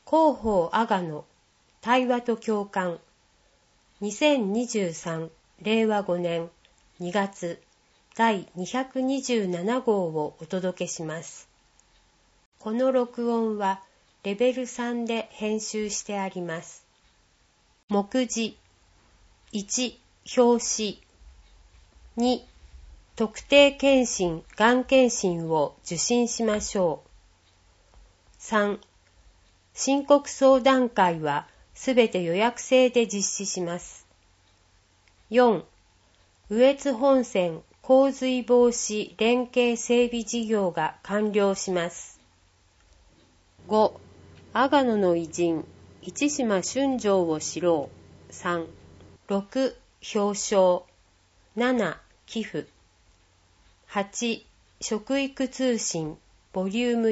広報阿賀野対話と共感2023令和5年2月第227号をお届けします。この録音はレベル3で編集してあります。目次1、表紙2、特定健診がん検診を受診しましょう。3、申告相談会はすべて予約制で実施します。4、羽越本線洪水防止連携整備事業が完了します。5、阿賀野の偉人市島春城を知ろう。3、6、表彰。7、寄付。8、食育通信ボリューム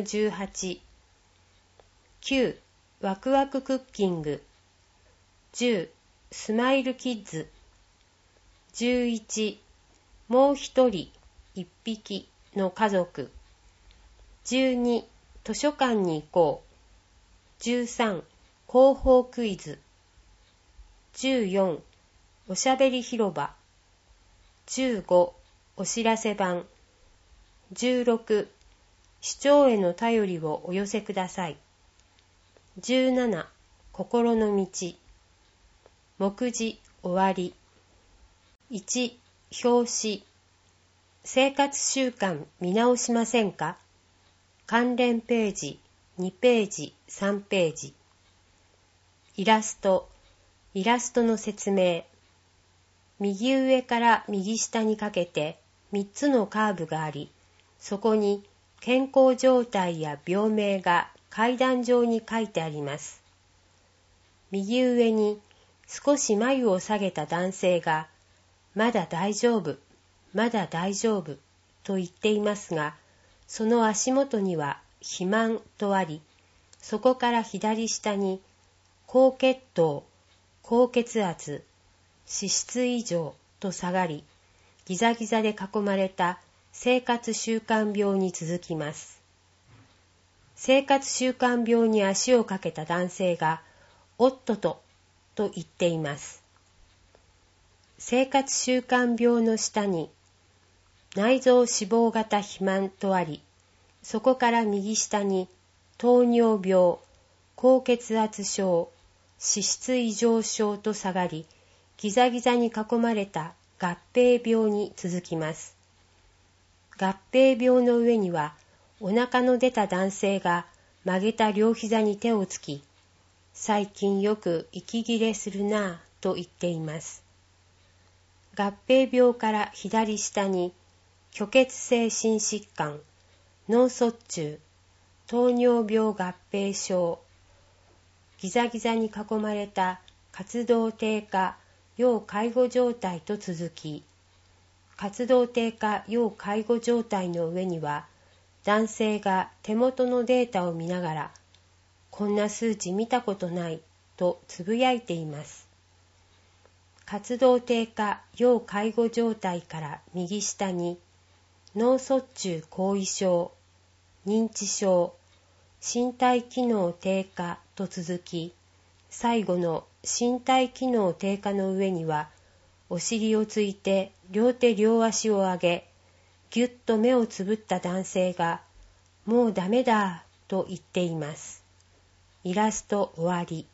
18。9、ワクワククッキング。10、スマイルキッズ。11、もう一人、一匹の家族。12、図書館に行こう。13、広報クイズ。14、おしゃべり広場。15、お知らせ版。16、市長への便りをお寄せください。17、心の道。目次終わり。1、表紙。生活習慣見直しませんか？関連ページ2ページ3ページ。イラストの説明。右上から右下にかけて3つのカーブがあり、そこに健康状態や病名が階段状に書いてあります。右上に少し眉を下げた男性が、まだ大丈夫、まだ大丈夫と言っていますが、その足元には肥満とあり、そこから左下に高血糖、高血圧、脂質異常と下がり、ギザギザで囲まれた生活習慣病に続きます。生活習慣病に足をかけた男性が、おっとと言っています。生活習慣病の下に、内臓脂肪型肥満とあり、そこから右下に、糖尿病、高血圧症、脂質異常症と下がり、ギザギザに囲まれた合併病に続きます。合併病の上には、お腹の出た男性が曲げた両膝に手をつき、最近よく息切れするなぁと言っています。合併病から左下に、虚血性心疾患、脳卒中、糖尿病合併症、ギザギザに囲まれた活動低下、要介護状態と続き、活動低下要介護状態の上には、男性が手元のデータを見ながら、こんな数値見たことないとつぶやいています。活動低下要介護状態から右下に、脳卒中後遺症、認知症、身体機能低下と続き、最後の身体機能低下の上には、お尻をついて両手両足を上げ、ぎゅっと目をつぶった男性が、もうダメだと言っています。イラスト終わり。